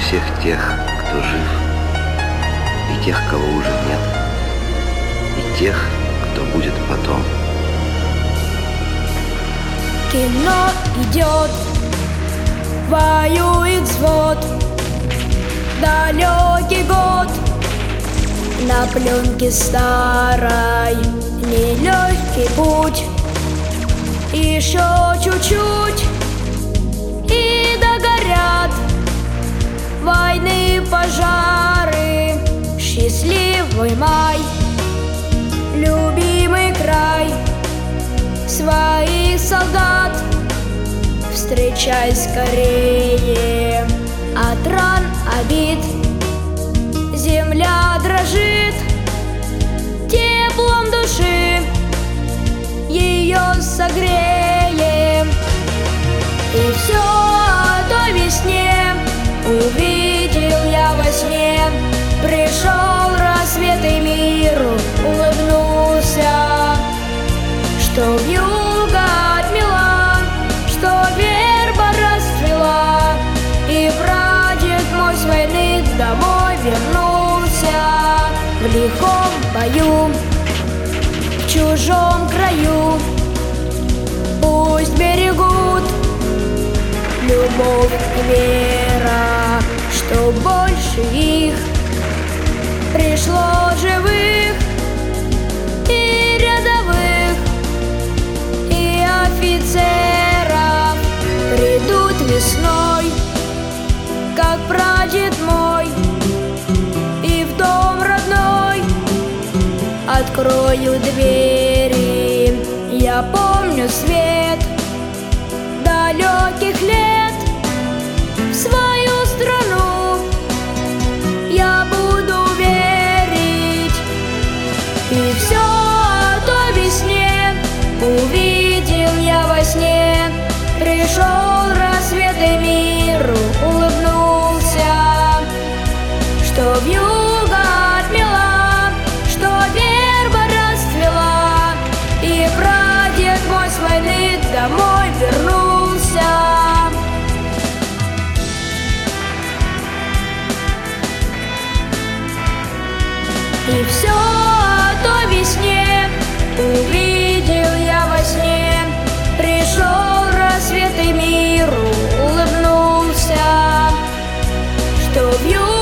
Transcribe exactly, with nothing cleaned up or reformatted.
всех тех, кто жив, и тех, кого уже нет, и тех, кто будет потом. Кино идет, воюет взвод, далекий год, на пленке старой нелегкий путь. Еще чуть-чуть и догорят войны, пожары. Счастливый май, любимый край своих солдат встречай скорее. От ран, обид земля дрожит теплом души, ее согреем. И все о той весне увидел я во сне. Пришел рассвет и миру улыбнулся, что вьюга отмела, что верба расцвела, и прадед мой с войны домой вернулся. В лихом бою, в чужом краю, пусть берегут любовь и вера, что больше их пришло живых и рядовых, и офицеров. Придут весной, как прадед мой, и в дом родной открою двери. Я помню свет далеких лет, в свою страну я буду верить. И все о той весне увидел я во сне. Пришел рассвет и миру улыбнулся, что вьюга отмела, что верба расцвела, и прадед мой с войны домой вернулся. И все о той весне увидел я во сне. Пришел рассвет и миру улыбнулся, что вьюга